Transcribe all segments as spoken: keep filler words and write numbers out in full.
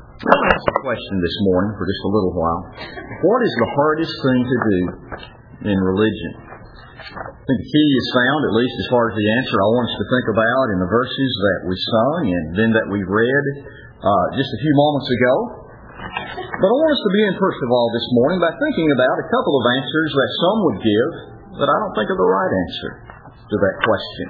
Let me ask a question this morning for just a little while. What is the hardest thing to do in religion? I think the key is found, at least as far as the answer I want us to think about in the verses that we sung and then that we read uh, just a few moments ago. But I want us to begin, first of all, this morning by thinking about a couple of answers that some would give that I don't think are the right answer to that question.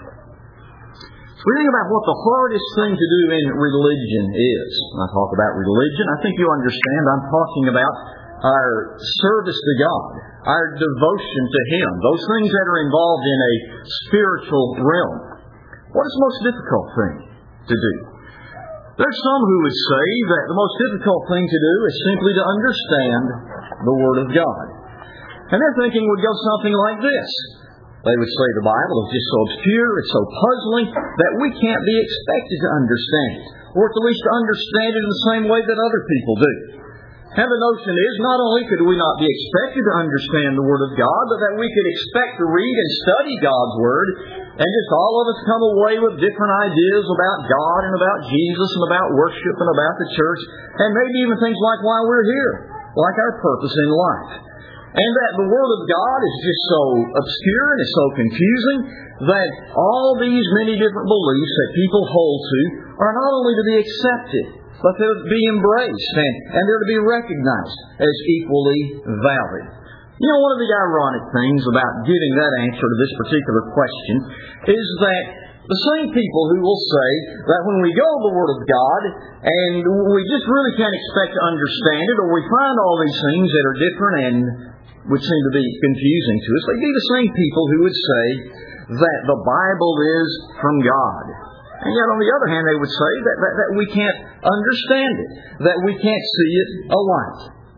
So we think about what the hardest thing to do in religion is. When I talk about religion, I think you understand I'm talking about our service to God, our devotion to Him, those things that are involved in a spiritual realm. What is the most difficult thing to do? There's some who would say that the most difficult thing to do is simply to understand the Word of God. And their thinking would go something like this. They would say the Bible is just so obscure, it's so puzzling, that we can't be expected to understand it, or at least to understand it in the same way that other people do. And the notion is, not only could we not be expected to understand the Word of God, but that we could expect to read and study God's Word, and just all of us come away with different ideas about God and about Jesus and about worship and about the church, and maybe even things like why we're here, like our purpose in life. And that the Word of God is just so obscure and is so confusing that all these many different beliefs that people hold to are not only to be accepted, but they're to be embraced and, and they're to be recognized as equally valid. You know, one of the ironic things about giving that answer to this particular question is that the same people who will say that when we go to the Word of God and we just really can't expect to understand it, or we find all these things that are different and would seem to be confusing to us, they'd be the same people who would say that the Bible is from God. And yet, on the other hand, they would say that, that, that we can't understand it, that we can't see it alike.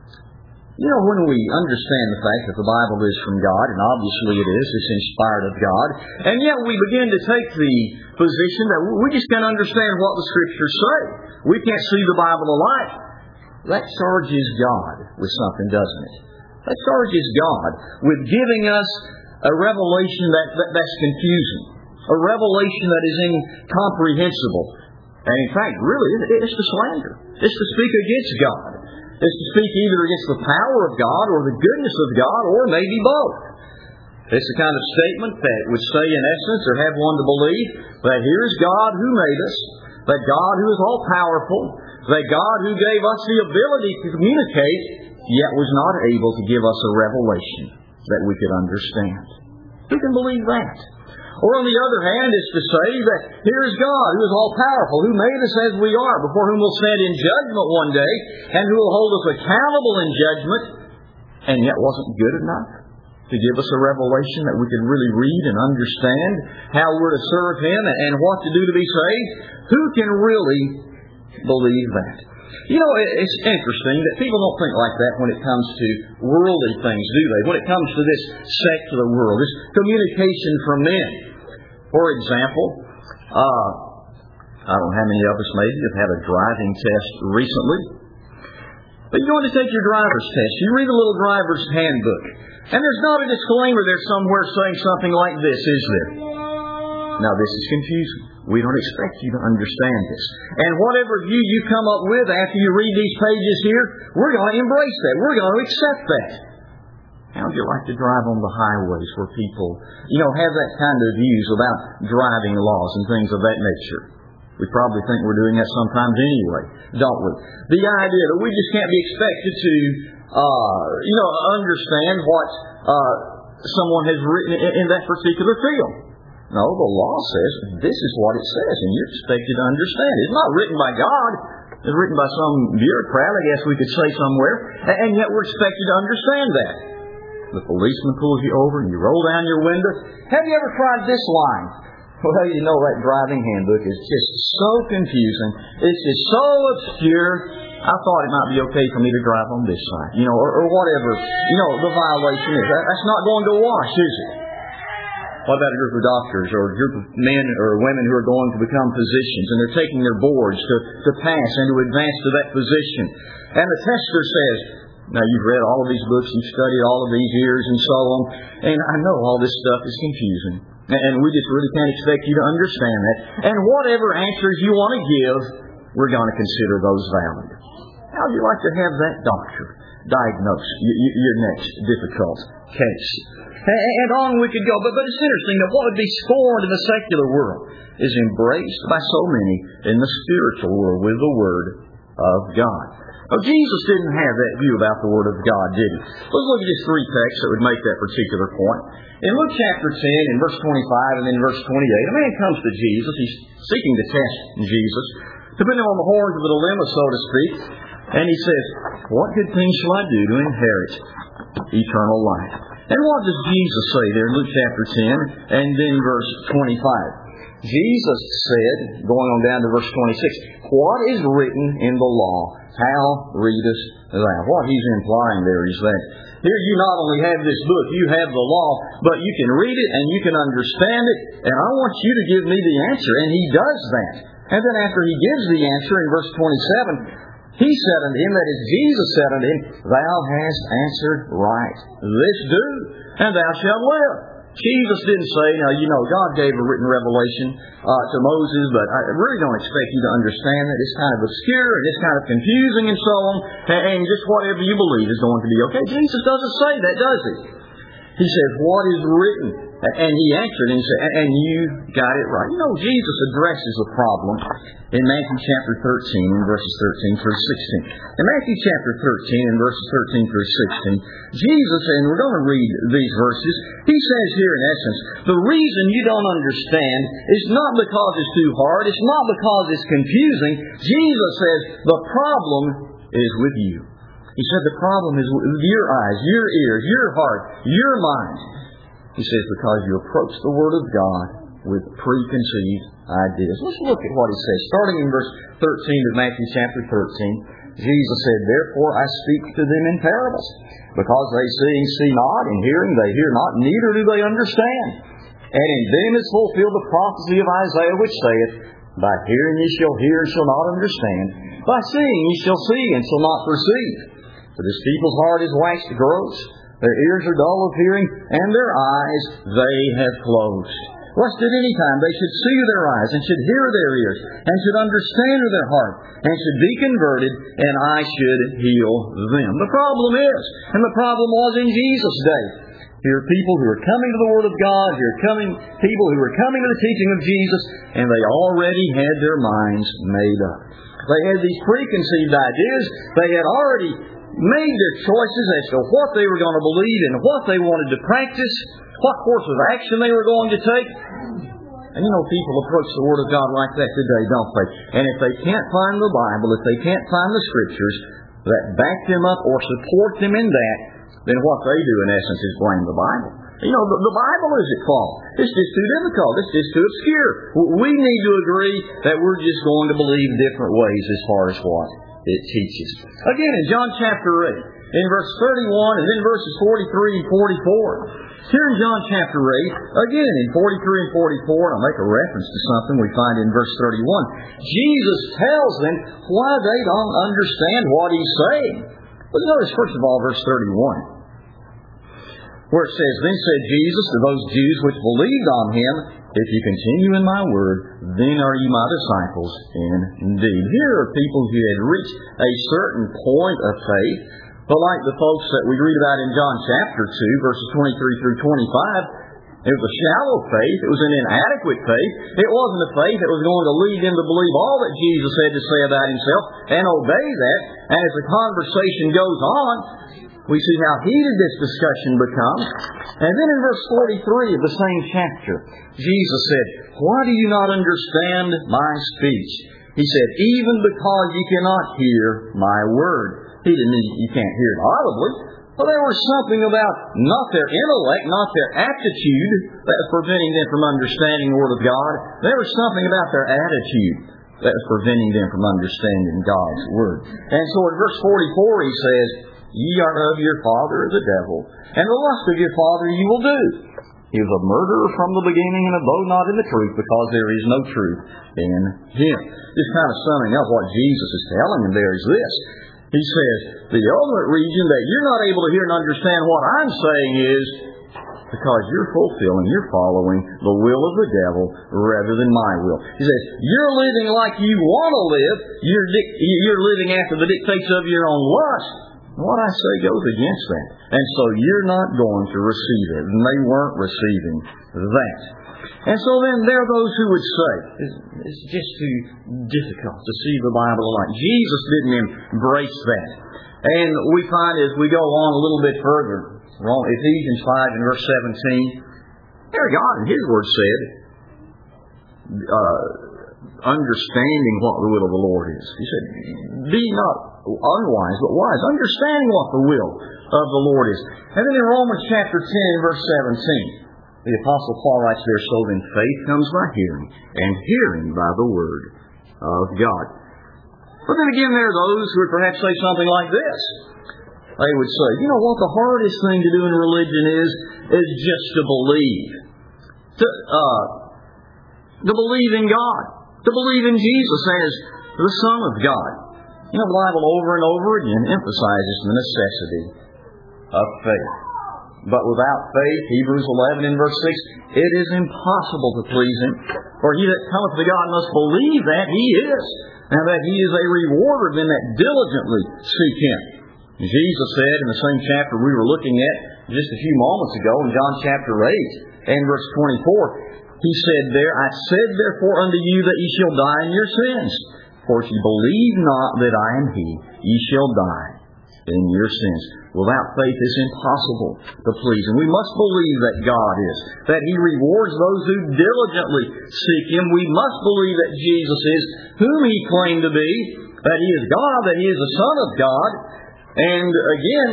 You know, when we understand the fact that the Bible is from God, and obviously it is, it's inspired of God, and yet we begin to take the position that we just can't understand what the Scriptures say. We can't see the Bible alike. That charges God with something, doesn't it? That charges God with giving us a revelation that, that that's confusing. A revelation that is incomprehensible. And in fact, really, it's to slander. It's to speak against God. It's to speak either against the power of God or the goodness of God, or maybe both. It's the kind of statement that would say, in essence, or have one to believe, that here is God who made us, that God who is all-powerful, that God who gave us the ability to communicate, yet was not able to give us a revelation that we could understand. Who can believe that? Or on the other hand, is to say that here is God who is all-powerful, who made us as we are, before whom we'll stand in judgment one day, and who will hold us accountable in judgment, and yet wasn't good enough to give us a revelation that we could really read and understand how we're to serve Him and what to do to be saved. Who can really believe that? You know, it's interesting that people don't think like that when it comes to worldly things, do they? When it comes to this secular world, this communication from men. For example, uh, I don't know how many of us maybe have had a driving test recently. But you go in to take your driver's test. You read a little driver's handbook. And there's not a disclaimer there somewhere saying something like this, is there? Now, this is confusing. We don't expect you to understand this. And whatever view you come up with after you read these pages here, we're going to embrace that. We're going to accept that. How would you like to drive on the highways where people, you know, have that kind of views about driving laws and things of that nature? We probably think we're doing that sometimes anyway, don't we? The idea that we just can't be expected to, uh, you know, understand what uh, someone has written in, in that particular field. No, the law says this is what it says, and you're expected to understand it. It's not written by God. It's written by some bureaucrat, I guess we could say somewhere, and yet we're expected to understand that. The policeman pulls you over and you roll down your window. Have you ever tried this line? Well, you know that driving handbook is just so confusing. It's just so obscure. I thought it might be okay for me to drive on this side, you know, or, or whatever, you know, the violation is. That, that's not going to wash, is it? What about a group of doctors or a group of men or women who are going to become physicians and they're taking their boards to, to pass and to advance to that position? And the tester says, now you've read all of these books, you've studied all of these years and so on, and I know all this stuff is confusing. And we just really can't expect you to understand that. And whatever answers you want to give, we're going to consider those valid. How would you like to have that doctor diagnose your next difficult case? And on we could go. But, but it's interesting that what would be scorned in the secular world is embraced by so many in the spiritual world with the Word of God. Now, Jesus didn't have that view about the Word of God, did He? Let's look at just three texts that would make that particular point. In Luke chapter ten, in verse twenty-five and then verse twenty-eight, a man comes to Jesus. He's seeking to test Jesus, to put him on the horns of the dilemma, so to speak. And he says, what good thing shall I do to inherit eternal life? And what does Jesus say there in Luke chapter ten and then verse twenty-five? Jesus said, going on down to verse twenty-six, what is written in the law? How readest thou? What he's implying there is that here you not only have this book, you have the law, but you can read it and you can understand it, and I want you to give me the answer. And he does that. And then after he gives the answer in verse twenty-seven, he said unto him, that is, Jesus said unto him, thou hast answered right. This do, and thou shalt live. Jesus didn't say, now, you know, God gave a written revelation uh, to Moses, but I really don't expect you to understand that. It's kind of obscure, and it's kind of confusing, and so on, and, and just whatever you believe is going to be okay. Jesus doesn't say that, does He? He says, what is written? And he answered and said, and you got it right. You know, Jesus addresses the problem in Matthew chapter thirteen, verses thirteen through sixteen. In Matthew chapter thirteen, and verses thirteen through sixteen, Jesus, and we're going to read these verses, He says here in essence, the reason you don't understand is not because it's too hard, it's not because it's confusing. Jesus says, the problem is with you. He said the problem is with your eyes, your ears, your heart, your mind. He says because you approach the Word of God with preconceived ideas. Let's look at what He says. Starting in verse thirteen of Matthew chapter thirteen, Jesus said, therefore I speak to them in parables, because they seeing see not, and hearing they hear not, neither do they understand. And in them is fulfilled the prophecy of Isaiah, which saith, by hearing ye shall hear and shall not understand, by seeing ye shall see and shall not perceive. For this people's heart is waxed gross, their ears are dull of hearing, and their eyes they have closed. Lest at any time they should see with their eyes, and should hear with their ears, and should understand with their heart, and should be converted, and I should heal them. The problem is, and the problem was in Jesus' day, here are people who are coming to the Word of God, here are coming people who are coming to the teaching of Jesus, and they already had their minds made up. They had these preconceived ideas. They had already made their choices as to what they were going to believe and what they wanted to practice, what course of action they were going to take. And you know, people approach the Word of God like that today, don't they? And if they can't find the Bible, if they can't find the Scriptures that back them up or support them in that, then what they do in essence is blame the Bible. You know, the, the Bible is at fault. It's just too difficult. It's just too obscure. We need to agree that we're just going to believe different ways as far as what it teaches. Again, in John chapter eight, in verse thirty-one, and then verses forty-three and forty-four. Here in John chapter eight, again in forty-three and forty-four, and I'll make a reference to something we find in verse thirty-one. Jesus tells them why they don't understand what He's saying. Well, notice first of all verse thirty-one, where it says, then said Jesus to those Jews which believed on Him, if you continue in my word, then are ye my disciples indeed. Here are people who had reached a certain point of faith, but like the folks that we read about in John chapter two, verses twenty-three through twenty-five, it was a shallow faith. It was an inadequate faith. It wasn't a faith that was going to lead them to believe all that Jesus had to say about Himself and obey that. And as the conversation goes on, we see how heated this discussion becomes. And then in verse forty-three of the same chapter, Jesus said, why do you not understand my speech? He said, even because you cannot hear my word. He didn't mean you can't hear it audibly. But there was something about not their intellect, not their aptitude that was preventing them from understanding the Word of God. There was something about their attitude that was preventing them from understanding God's Word. And so in verse forty-four he says, ye are of your father the devil, and the lust of your father you will do. He was a murderer from the beginning and abode not in the truth, because there is no truth in him. Just kind of summing up what Jesus is telling them there is this. He says, the ultimate reason that you're not able to hear and understand what I'm saying is because you're fulfilling, you're following the will of the devil rather than my will. He says, you're living like you want to live. You're, dic- you're living after the dictates of your own lust. What I say goes against that. And so you're not going to receive it. And they weren't receiving that. And so then there are those who would say, it's just too difficult to see the Bible alike. Jesus didn't embrace that. And we find as we go on a little bit further, Ephesians five and verse seventeen, there God in His Word said, uh, understanding what the will of the Lord is. He said, be not unwise, but wise, understanding what the will of the Lord is. And then in Romans chapter ten, verse seventeen, the Apostle Paul writes there, so then faith comes by hearing, and hearing by the Word of God. But then again, there are those who would perhaps say something like this. They would say, you know what the hardest thing to do in religion is, is just to believe. To, uh, to believe in God. To believe in Jesus as the Son of God. You know, the Bible over and over again emphasizes the necessity of faith. But without faith, Hebrews eleven and verse six, it is impossible to please Him. For he that cometh to God must believe that He is, and that He is a rewarder of them that diligently seek Him. Jesus said in the same chapter we were looking at just a few moments ago, in John chapter eight and verse twenty-four, He said there, I said therefore unto you that ye shall die in your sins. For if ye believe not that I am He, ye shall die in your sins. Without faith it's impossible to please Him. We must believe that God is, that He rewards those who diligently seek Him. We must believe that Jesus is whom He claimed to be, that He is God, that He is the Son of God. And again,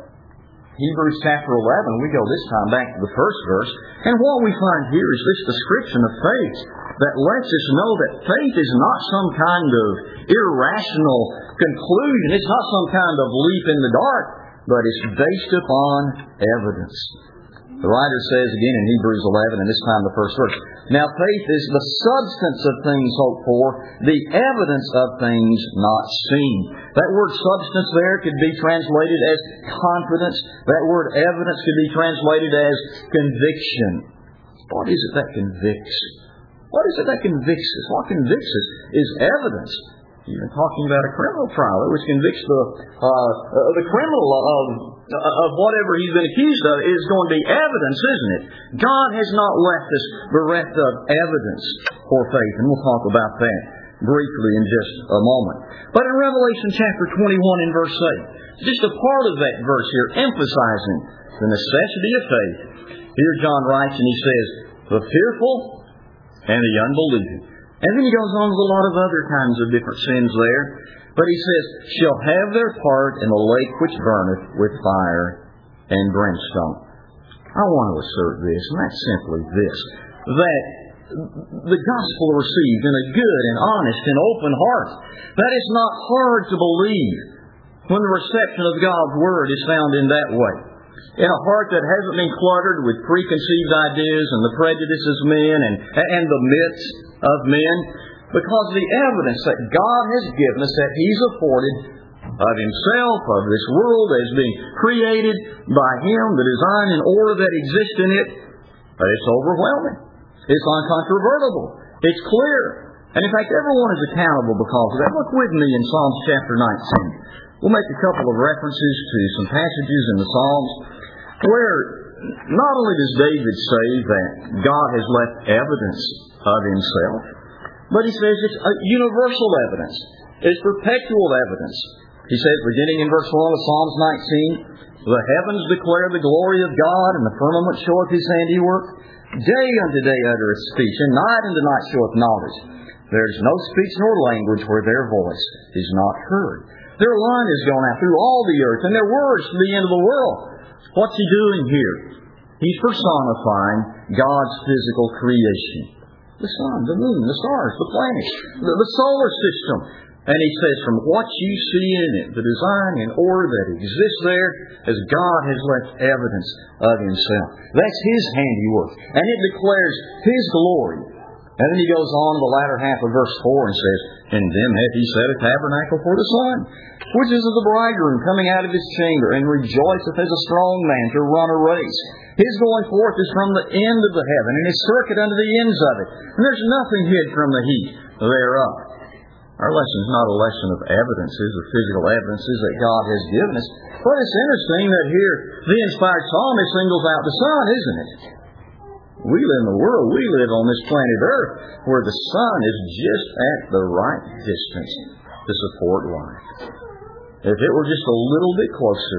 Hebrews chapter eleven, we go this time back to the first verse, and what we find here is this description of faith that lets us know that faith is not some kind of irrational conclusion. It's not some kind of leap in the dark, but it's based upon evidence. The writer says again in Hebrews eleven, and this time the first verse, now faith is the substance of things hoped for, the evidence of things not seen. That word substance there could be translated as confidence. That word evidence could be translated as conviction. What is it that convicts? What is it that convicts us? What convicts us is evidence. Even talking about a criminal trial, it which convicts the uh, the criminal of of whatever he's been accused of is going to be evidence, isn't it? God has not left us bereft of evidence for faith, and we'll talk about that briefly in just a moment. But in Revelation chapter twenty-one and verse eight, just a part of that verse here emphasizing the necessity of faith. Here John writes and he says, the fearful and the unbelieving. And then he goes on with a lot of other kinds of different sins there. But he says, shall have their part in the lake which burneth with fire and brimstone. I want to assert this, and that's simply this, that the gospel received in a good and honest and open heart, that it's not hard to believe when the reception of God's Word is found in that way. In a heart that hasn't been cluttered with preconceived ideas and the prejudices of men and, and the myths of men, because the evidence that God has given us, that He's afforded of Himself, of this world as being created by Him, the design and order that exists in it, it's overwhelming. It's uncontrovertible. It's clear. And in fact, everyone is accountable because of that. Look with me in Psalms chapter nineteen. We'll make a couple of references to some passages in the Psalms where not only does David say that God has left evidence of Himself, but he says it's a universal evidence. It's perpetual evidence. He says, beginning in verse one of Psalms nineteen, the heavens declare the glory of God, and the firmament showeth His handiwork. Day unto day uttereth speech, and night unto night showeth knowledge. There is no speech nor language where their voice is not heard. Their line is gone out through all the earth, and their words to the end of the world. What's He doing here? He's personifying God's physical creation. The sun, the moon, the stars, the planets, the, the solar system. And He says, from what you see in it, the design and order that exists there, as God has left evidence of Himself. That's His handiwork. And it declares His glory. And then he goes on in the latter half of verse four and says, "In them hath he set a tabernacle for the sun, which is of the bridegroom coming out of his chamber, and rejoiceth as a strong man to run a race. His going forth is from the end of the heaven, and his circuit unto the ends of it. And there's nothing hid from the heat thereof." Our lesson is not a lesson of evidences, of physical evidences that God has given us. But it's interesting that here the inspired psalmist singles out the sun, isn't it? We live in the world, we live on this planet Earth, where the sun is just at the right distance to support life. If it were just a little bit closer,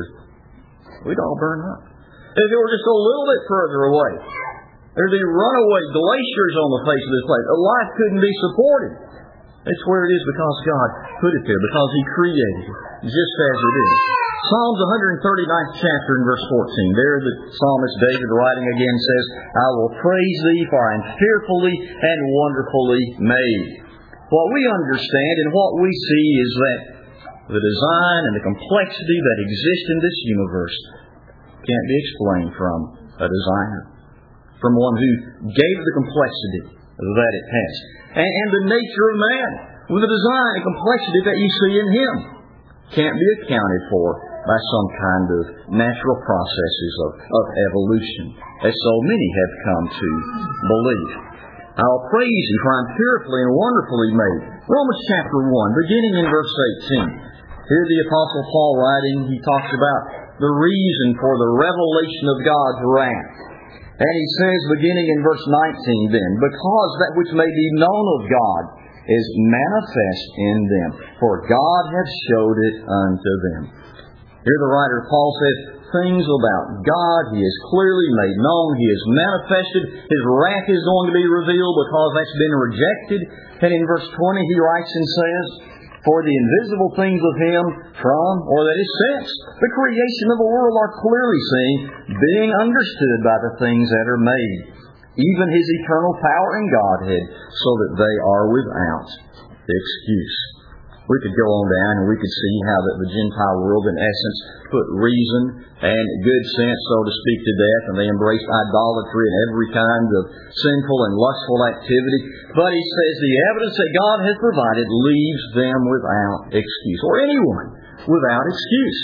we'd all burn up. If it were just a little bit further away, there'd be runaway glaciers on the face of this place. Life couldn't be supported. It's where it is because God put it there, because He created it, just as it is. Psalms one thirty-ninth chapter and verse fourteen. There the psalmist David writing again says, "I will praise Thee, for I am fearfully and wonderfully made." What we understand and what we see is that the design and the complexity that exist in this universe can't be explained from a designer, from one who gave the complexity that it has. And, and the nature of man, with the design and complexity that you see in him, can't be accounted for by some kind of natural processes of, of evolution, as so many have come to believe. I'll praise Thee, for I am fearfully and wonderfully made. Romans chapter one, beginning in verse eighteen. Here the Apostle Paul writing, he talks about the reason for the revelation of God's wrath. And he says, beginning in verse nineteen then, "Because that which may be known of God is manifest in them, for God hath showed it unto them." Here the writer Paul says, things about God He has clearly made known. He has manifested. His wrath is going to be revealed because that's been rejected. And in verse twenty he writes and says, "For the invisible things of Him from, or that is since, the creation of the world are clearly seen, being understood by the things that are made, even His eternal power and Godhead, so that they are without excuse." We could go on down and we could see how that the Gentile world, in essence, put reason and good sense, so to speak, to death, and they embraced idolatry and every kind of sinful and lustful activity. But he says the evidence that God has provided leaves them without excuse, or anyone without excuse.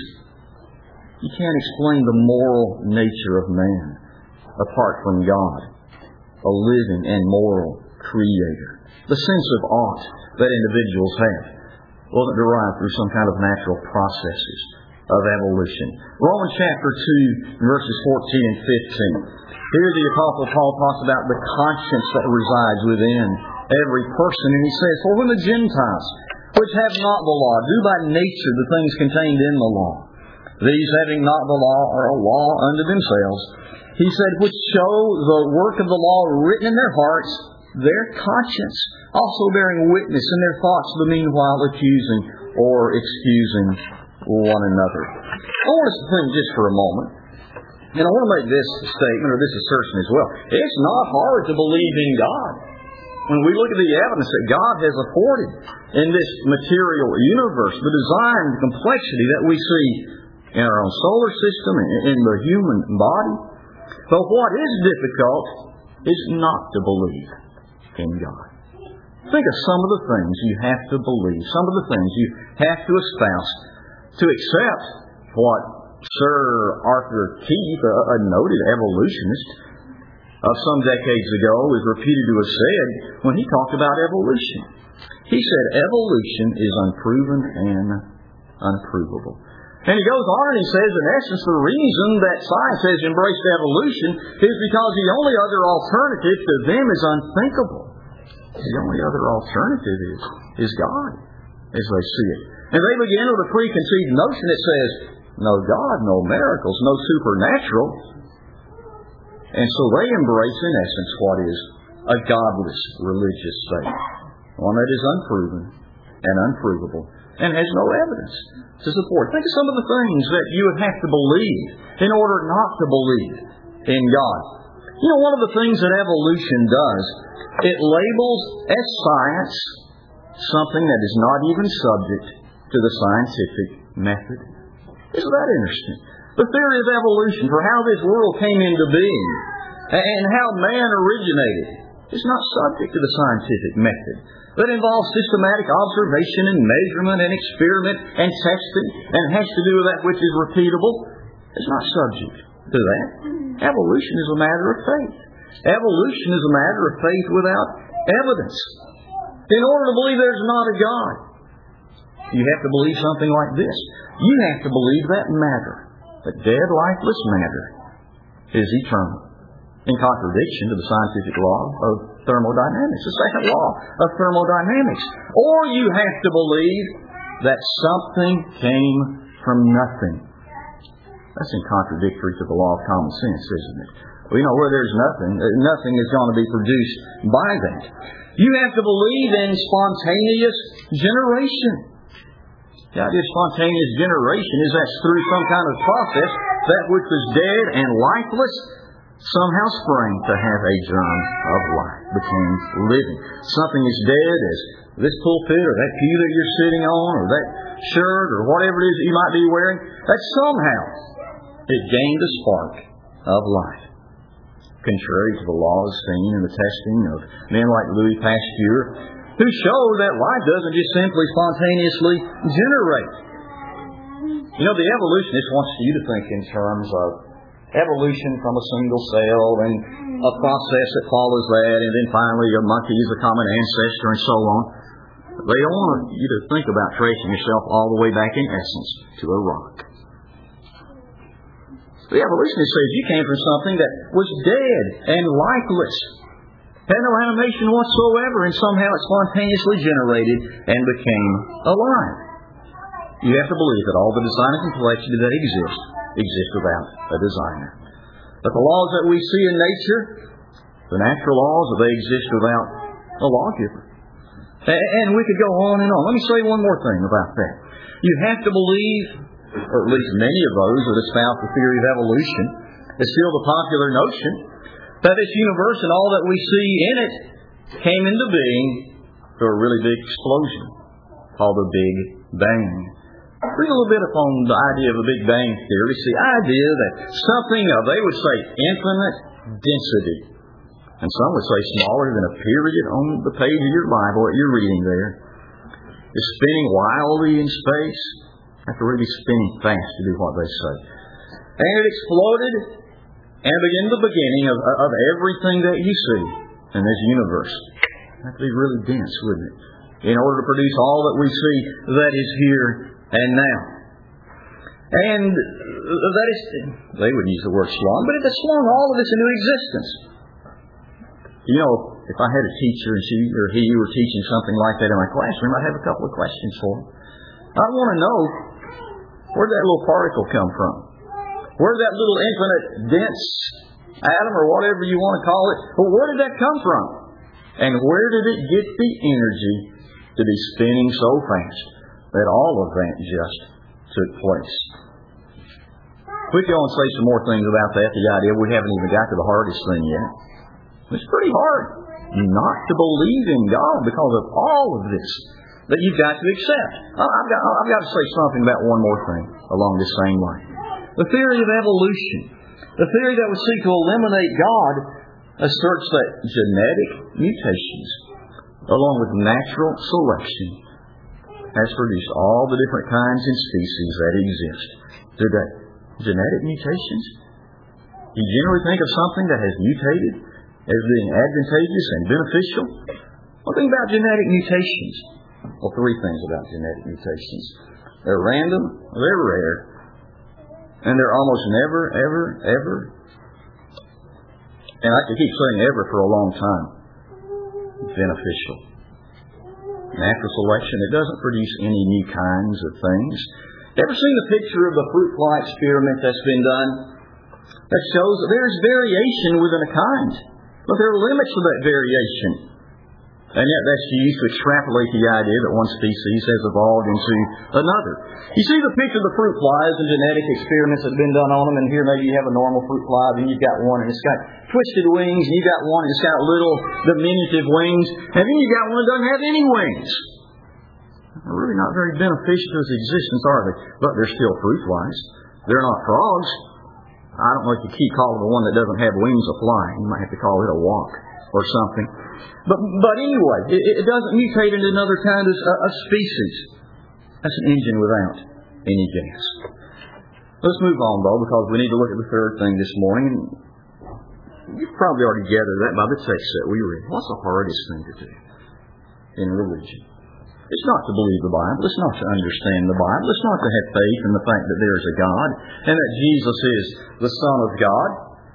You can't explain the moral nature of man apart from God, a living and moral Creator. The sense of ought that individuals have wasn't derived through some kind of natural processes of evolution. Romans chapter two, verses fourteen and fifteen. Here the Apostle Paul talks about the conscience that resides within every person. And he says, "For when the Gentiles, which have not the law, do by nature the things contained in the law, these having not the law are a law unto themselves," he said, "which show the work of the law written in their hearts, their conscience also bearing witness in their thoughts, the meanwhile accusing or excusing one another." I want us to think just for a moment, and I want to make this statement or this assertion as well. It's not hard to believe in God. When we look at the evidence that God has afforded in this material universe, the design, the complexity that we see in our own solar system and in the human body. But what is difficult is not to believe in God. Think of some of the things you have to believe, some of the things you have to espouse to accept what Sir Arthur Keith, a noted evolutionist of some decades ago, is reputed to have said when he talked about evolution. He said, "Evolution is unproven and unprovable." And he goes on and he says, in essence, the reason that science has embraced evolution is because the only other alternative to them is unthinkable. The only other alternative is, is God, as they see it. And they begin with a preconceived notion that says, no God, no miracles, no supernatural. And so they embrace, in essence, what is a godless religious faith. One that is unproven and unprovable and has no evidence to support. Think of some of the things that you would have to believe in order not to believe in God. You know, one of the things that evolution does, it labels as science something that is not even subject to the scientific method. Isn't that interesting? The theory of evolution, for how this world came into being and how man originated is not subject to the scientific method that involves systematic observation and measurement and experiment and testing and has to do with that which is repeatable. It's not subject to that. Evolution is a matter of faith. Evolution is a matter of faith without evidence. In order to believe there's not a God, you have to believe something like this. You have to believe that matter, that dead, lifeless matter, is eternal, in contradiction to the scientific law of thermodynamics, the second law of thermodynamics. Or you have to believe that something came from nothing. That's in contradictory to the law of common sense, isn't it? Well, you know, where there's nothing, nothing is going to be produced by that. You have to believe in spontaneous generation. The idea of spontaneous generation is that through some kind of process, that which was dead and lifeless somehow sprang to have a germ of life, became living. Something as dead as this pulpit or that pew that you're sitting on or that shirt or whatever it is that you might be wearing, that somehow it gained a spark of life. Contrary to the laws seen in the testing of men like Louis Pasteur, who showed that life doesn't just simply spontaneously generate. You know, the evolutionist wants you to think in terms of evolution from a single cell and a process that follows that, and then finally a monkey is a common ancestor and so on. They don't want you to think about tracing yourself all the way back in essence to a rock. The evolutionist says you came from something that was dead and lifeless, had no animation whatsoever, and somehow it spontaneously generated and became alive. You have to believe that all the design and complexity that exist, exist without a designer. That the laws that we see in nature, the natural laws, that they exist without a lawgiver. And we could go on and on. Let me say one more thing about that. You have to believe, or at least many of those that espouse the theory of evolution, is still the popular notion, that this universe and all that we see in it came into being through a really big explosion called the Big Bang. Read a little bit upon the idea of the Big Bang theory. It's the idea that something of, they would say, infinite density, and some would say smaller than a period on the page of your Bible that you're reading there, is spinning wildly in space. Have to really be spinning fast to do what they say. And it exploded and began the beginning of, of everything that you see in this universe. Have to be really dense, wouldn't it? In order to produce all that we see that is here and now. And that is, they would use the word slung, but it has slung all of this into existence. You know, if I had a teacher and she or he were teaching something like that in my classroom, I'd have a couple of questions for them. I want to know, where did that little particle come from? Where did that little infinite dense atom or whatever you want to call it, well, where did that come from? And where did it get the energy to be spinning so fast that all of that just took place? We can go and say some more things about that, the idea we haven't even got to the hardest thing yet. It's pretty hard not to believe in God because of all of this that you've got to accept. I've got, I've got to say something about one more thing along this same line. The theory of evolution, the theory that would seek to eliminate God, asserts that genetic mutations, along with natural selection, has produced all the different kinds and species that exist today. Genetic mutations? You generally think of something that has mutated as being advantageous and beneficial. Well, think about genetic mutations. Well, three things about genetic mutations. They're random, they're rare, and they're almost never, ever, ever, and I could keep saying ever for a long time, beneficial. Natural selection, it doesn't produce any new kinds of things. Ever seen the picture of the fruit fly experiment that's been done? That shows that there's variation within a kind, but there are limits to that variation. And yet that's used to extrapolate the idea that one species has evolved into another. You see the picture of the fruit flies and genetic experiments that have been done on them, and here maybe you have a normal fruit fly, then you've got one and it's got twisted wings, and you've got one and it's got little diminutive wings, and then you've got one that doesn't have any wings. They're really not very beneficial to its existence, are they? But they're still fruit flies. They're not frogs. I don't know if you keep calling the one that doesn't have wings a fly. You might have to call it a walk. or something. But but anyway, it, it doesn't mutate into another kind of a, a species. That's an engine without any gas. Let's move on, though, because we need to look at the third thing this morning. You've probably already gathered that by the text that we read. What's the hardest thing to do in religion? It's not to believe the Bible. It's not to understand the Bible. It's not to have faith in the fact that there is a God and that Jesus is the Son of God.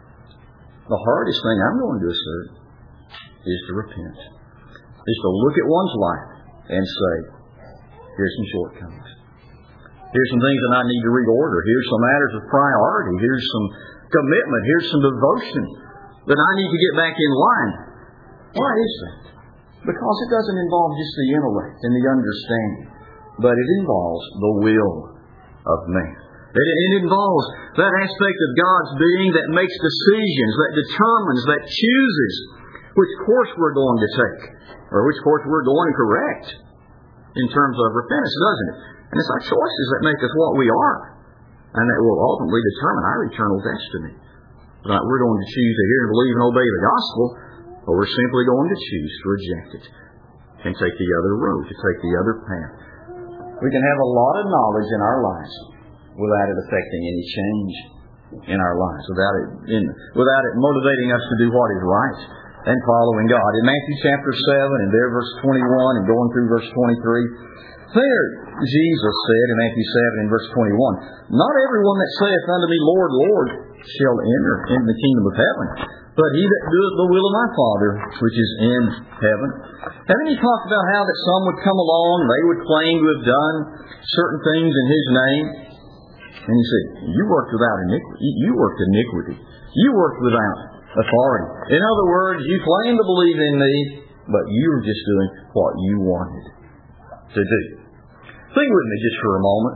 The hardest thing I'm going to assert is to repent. Is to look at one's life and say, here's some shortcomings. Here's some things that I need to reorder. Here's some matters of priority. Here's some commitment. Here's some devotion that I need to get back in line. Why is that? Because it doesn't involve just the intellect and the understanding, but it involves the will of man. It, it involves that aspect of God's being that makes decisions, that determines, that chooses which course we're going to take, or which course we're going to correct in terms of repentance, doesn't it? And it's our choices that make us what we are, and that will ultimately determine our eternal destiny. That we're going to choose to hear and believe and obey the gospel, or we're simply going to choose to reject it and take the other road, to take the other path. We can have a lot of knowledge in our lives without it affecting any change in our lives, without it in, without it motivating us to do what is right and following God. In Matthew chapter seven, and there verse twenty-one, and going through verse twenty-three, there Jesus said in Matthew seven and verse twenty-one, not everyone that saith unto me, Lord, Lord, shall enter into the kingdom of heaven, but he that doeth the will of my Father which is in heaven. And then he talked about how that some would come along, they would claim to have done certain things in his name. And he said, you worked without iniquity. You worked iniquity. You worked without authority. In other words, you claim to believe in me, but you were just doing what you wanted to do. Think with me just for a moment.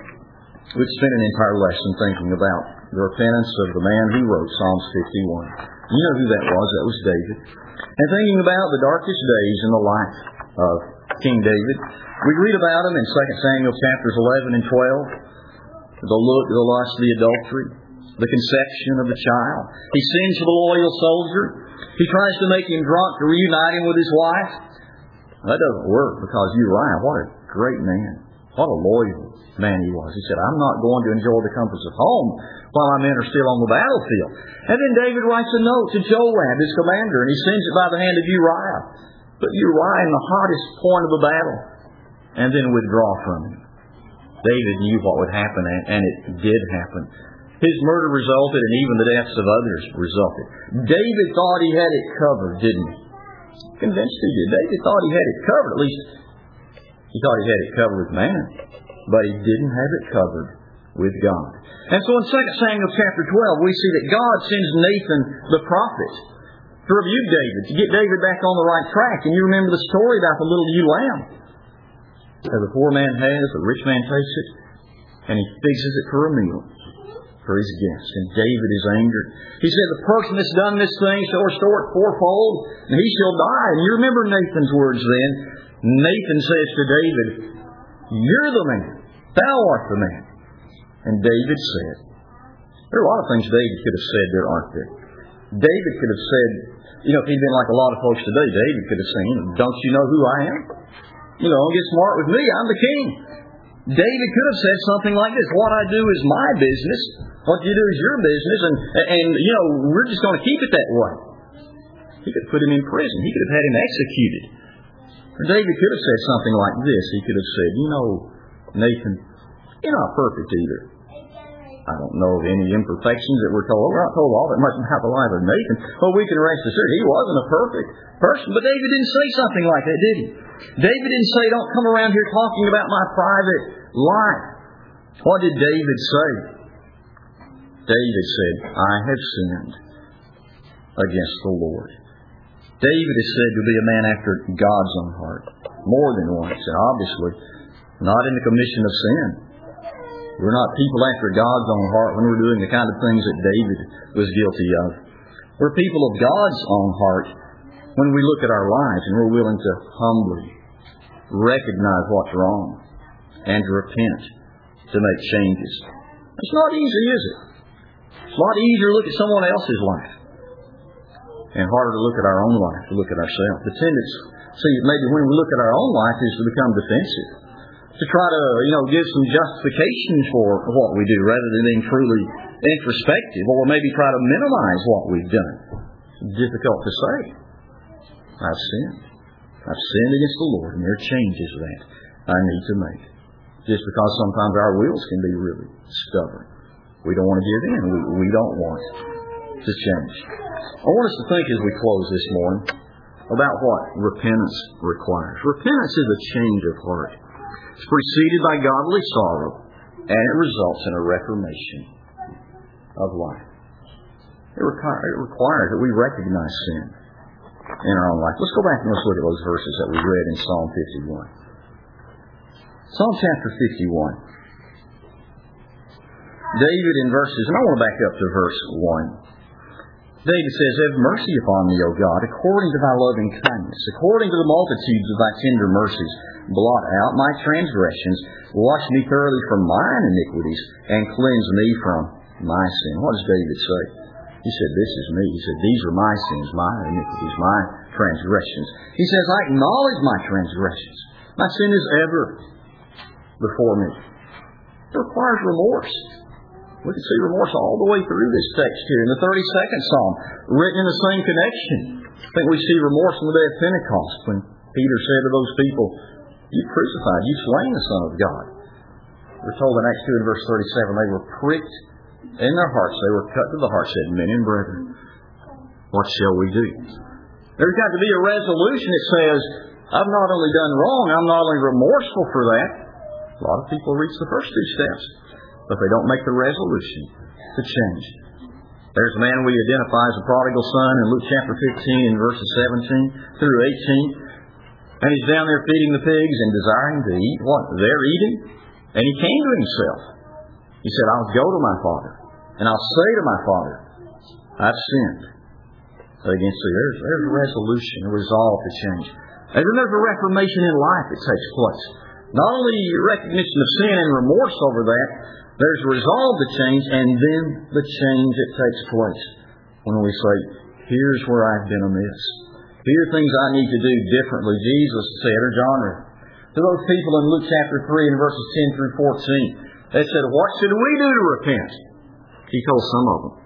We'd spend an entire lesson thinking about the repentance of the man who wrote Psalms fifty-one. You know who that was. That was David. And thinking about the darkest days in the life of King David. We read about him in Second Samuel chapters eleven and twelve. The look, the lust, the adultery, the conception of the child. He sends for the loyal soldier. He tries to make him drunk to reunite him with his wife. That doesn't work because Uriah, what a great man. What a loyal man he was. He said, I'm not going to enjoy the comforts of home while my men are still on the battlefield. And then David writes a note to Joab, his commander, and he sends it by the hand of Uriah. Put Uriah in the hottest point of the battle, and then withdraw from him. David knew what would happen, and it did happen. His murder resulted, and even the deaths of others resulted. David thought he had it covered, didn't he? Convinced he did. David thought he had it covered. At least he thought he had it covered with man, but he didn't have it covered with God. And so in Second Samuel chapter twelve, we see that God sends Nathan the prophet to rebuke David, to get David back on the right track. And you remember the story about the little ewe lamb. As the poor man has, the rich man takes it, and he fixes it for a meal for his guests. And David is angered. He said, the person that's done this thing shall restore it fourfold, and he shall die. And you remember Nathan's words then. Nathan says to David, you're the man. Thou art the man. And David said, there are a lot of things David could have said there, aren't there? David could have said, you know, if he'd been like a lot of folks today, David could have said, don't you know who I am? You know, get smart with me. I'm the king. David could have said something like this. What I do is my business. What you do is your business. And, and you know, we're just going to keep it that way. He could have put him in prison. He could have had him executed. Or David could have said something like this. He could have said, you know, Nathan, you're not perfect either. I don't know of any imperfections that we're told. We're not told all that much about the life of Nathan. But we can rest assured he wasn't a perfect person. But David didn't say something like that, did he? David didn't say, don't come around here talking about my private life. What did David say? David said, I have sinned against the Lord. David is said to be a man after God's own heart. More than once. And obviously, not in the commission of sin. We're not people after God's own heart when we're doing the kind of things that David was guilty of. We're people of God's own heart when we look at our lives and we're willing to humbly recognize what's wrong and to repent, to make changes. It's not easy, is it? It's a lot easier to look at someone else's life and harder to look at our own life, to look at ourselves. The tendency, see, maybe when we look at our own life is to become defensive, to try to, you know, give some justification for what we do rather than being truly introspective, or maybe try to minimize what we've done. It's difficult to say. I've sinned. I've sinned against the Lord, and there are changes that I need to make. Just because sometimes our wills can be really stubborn. We don't want to give in. We, we don't want to change. I want us to think as we close this morning about what repentance requires. Repentance is a change of heart. It's preceded by godly sorrow, and it results in a reformation of life. It, require, it requires that we recognize sin in our own life. Let's go back and let's look at those verses that we read in Psalm fifty-one. Psalm chapter fifty-one. David in verses, and I want to back up to verse one. David says, "Have mercy upon me, O God, according to thy loving kindness, according to the multitudes of thy tender mercies. Blot out my transgressions, wash me thoroughly from mine iniquities, and cleanse me from my sin." What does David say? He said, "This is me." He said, "These are my sins, my iniquities, my transgressions." He says, "I acknowledge my transgressions. My sin is ever before me." It requires remorse. We can see remorse all the way through this text here. In the thirty-second Psalm, written in the same connection, I think we see remorse on the day of Pentecost when Peter said to those people, "You crucified, you slain the Son of God." We're told in Acts two and verse thirty-seven, they were pricked in their hearts. They were cut to the heart, said, "Men and brethren, what shall we do?" There's got to be a resolution that says, I've not only done wrong, I'm not only remorseful for that. A lot of people reach the first two steps, but they don't make the resolution to change. There's a man we identify as a prodigal son in Luke chapter fifteen and verses seventeen through eighteen. And he's down there feeding the pigs and desiring to eat what they're eating. And he came to himself. He said, "I'll go to my father, and I'll say to my father, I've sinned against thee." There's, there's a resolution, a resolve to change. And then there's a reformation in life that takes place. Not only recognition of sin and remorse over that, there's resolve to change, and then the change that takes place. When we say, here's where I've been amiss. Here are things I need to do differently. Jesus said, or John, to those people in Luke chapter three and verses ten through fourteen, they said, "What should we do to repent?" He told some of them,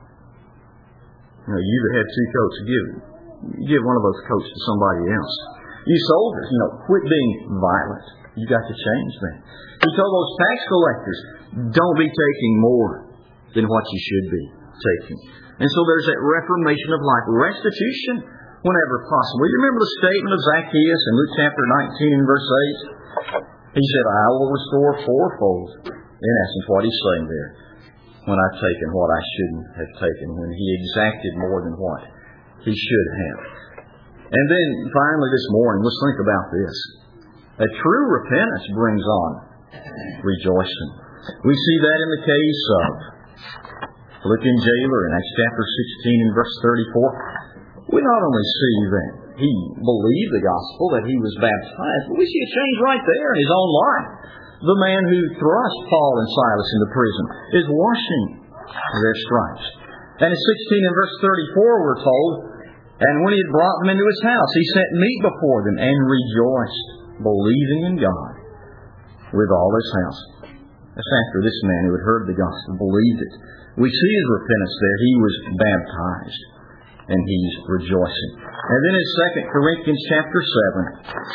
"You know, you that had two coats, give, give one of those coats to somebody else. You soldiers, you know, quit being violent. You got to change that." He told those tax collectors, "Don't be taking more than what you should be taking." And so there's that reformation of life, restitution whenever possible. You remember the statement of Zacchaeus in Luke chapter nineteen and verse eight? He said, "I will restore fourfold." In essence, what he's saying there, when I've taken what I shouldn't have taken, when he exacted more than what he should have. And then finally this morning, let's think about this. A true repentance brings on rejoicing. We see that in the case of Philippian jailer in Acts chapter sixteen and verse thirty-four. We not only see that he believed the gospel, that he was baptized, but we see a change right there in his own life. The man who thrust Paul and Silas into prison is washing their stripes. And in sixteen and verse thirty-four we're told, "And when he had brought them into his house, he set meat before them and rejoiced, believing in God with all his house." That's after this man who had heard the gospel believed it. We see his repentance there. He was baptized, and he's rejoicing. And then in Second Corinthians chapter seven,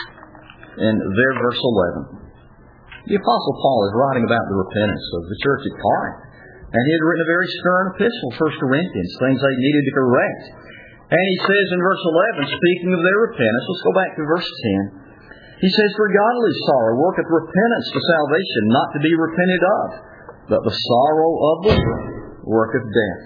and there verse eleven, the Apostle Paul is writing about the repentance of the church at Corinth. And he had written a very stern epistle, First Corinthians, things they needed to correct. And he says in verse eleven, speaking of their repentance, let's go back to verse ten. He says, "For godly sorrow worketh repentance to salvation, not to be repented of. But the sorrow of the world worketh death."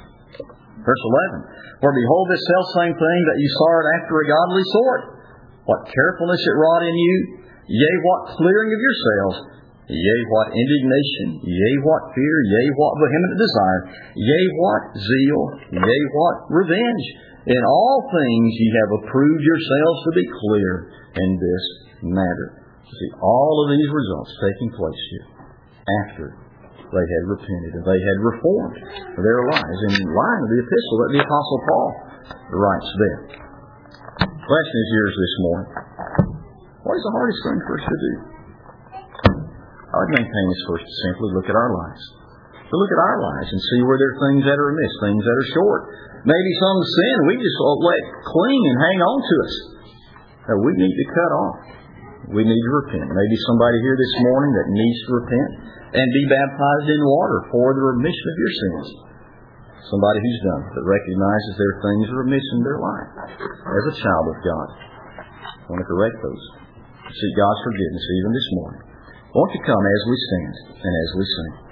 Verse eleven, "For behold, this selfsame thing that you sought after a godly sort, what carefulness it wrought in you, yea, what clearing of yourselves, yea, what indignation, yea, what fear, yea, what vehement desire, yea, what zeal, yea, what revenge. In all things ye have approved yourselves to be clear in this matter." See, all of these results taking place here after they had repented and they had reformed their lives in line with the epistle that the Apostle Paul the right's there. The question is yours this morning. What is the hardest thing for us to do? I would maintain is first to simply look at our lives. To look at our lives and see where there are things that are amiss, things that are short. Maybe some sin we just let cling and hang on to us that we need to cut off. We need to repent. Maybe somebody here this morning that needs to repent and be baptized in water for the remission of your sins. Somebody who's done it, that recognizes there are things that are amiss in their life as a child of God. I want to correct those. Seek God's forgiveness even this morning. Won't you come as we stand and as we sing?